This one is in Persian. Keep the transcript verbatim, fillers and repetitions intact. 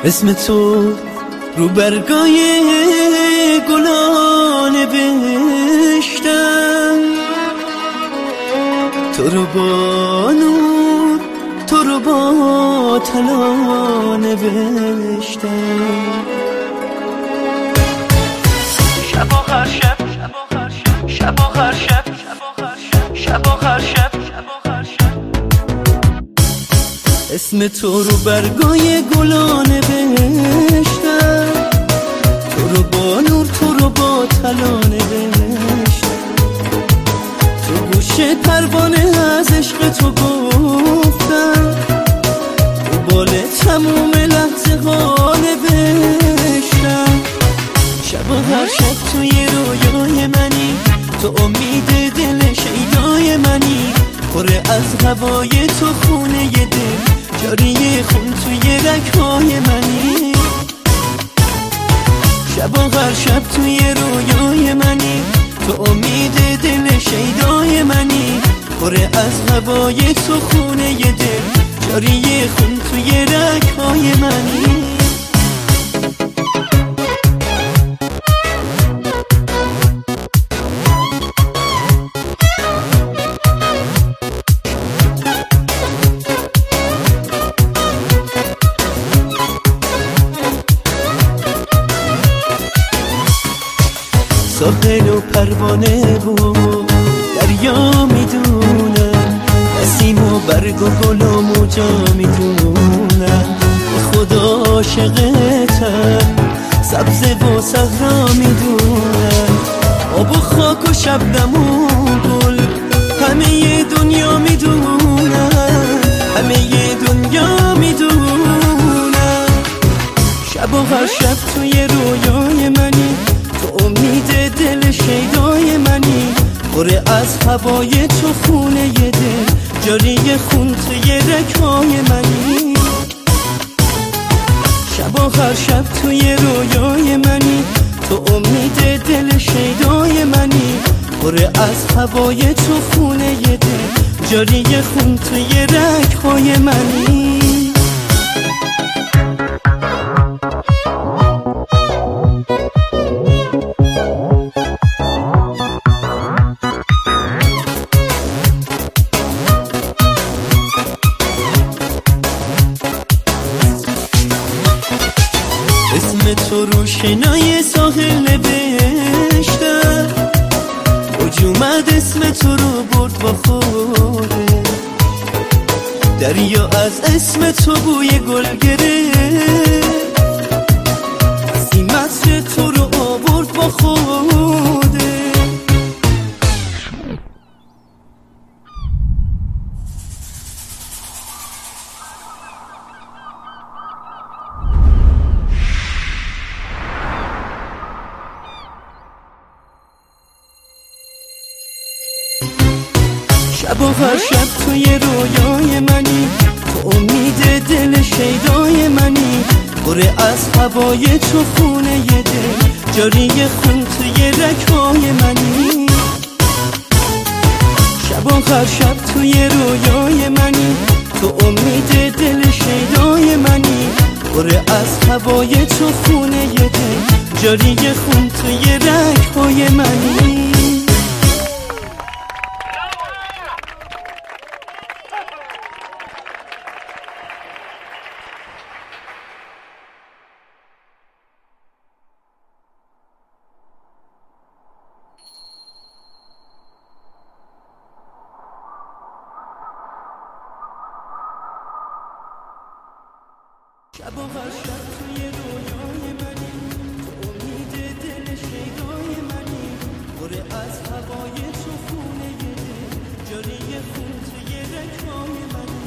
اسم تو رو برگای گلان نوشتم، تو رو با نور، تو رو با طلا نوشتم. شب آخر شب، شب آخر شب، شب آخر شب، شب آخر شب، اسم تو رو برگای گلان نوشتم، تو رو با نور، تو رو با طلا نوشتم. تو گوشه پروانه از عشق تو گفتم، تو بال تموم لحظه ها نوشتم. شب و هر شب توی رویای منی، تو امید دل شیدای منی، پر از هوای تو خونه دل، جاری خون توی رگ‌های منی. شب و هر شب توی رویای منی، تو امید دل شیدای منی، پر از هوای تو خونه دل، جاری خون توی رگ‌های منی. ساحل و پروانه و دریا میدونم، نسیم و برگ و گل و موجا میدونم، به خدا عاشقتم، سبز و صحرا میدونم، آب و خاک و شبنم و گل، همه دنیا میدونم، همه دنیا میدونم. شب و هر شب توی رویای منی، تو امید دل شیدای منی، پر از هوای تو خونه دل، جاری خون توی رگ‌های منی. شب و هر شب توی رویای منی، تو امید دل شیدای منی، پر از هوای تو خونه دل، جاری خون توی رگ‌های منی. اسم تو رو شنای ساحل نوشتم، اوج اومد اسم تو رو برد با خوده، دریا از اسم تو بوی گل گرفت، سیمت تو رو آورد با خوده. شب و هر شب توی رویای منی، تو امید دل شیدای منی، پر از هوای تو خونه دل، جاری خون توی رگ‌های منی. شب و هر شب توی رویای منی، تو امید دل شیدای منی، پر از هوای تو خونه دل، جاری خون توی رگ‌های منی. شب و هر شب توی رویای منی، تو امید دل شیدای منی، پر از هوای تو خونه دل، جاری خون توی رگ‌های منی.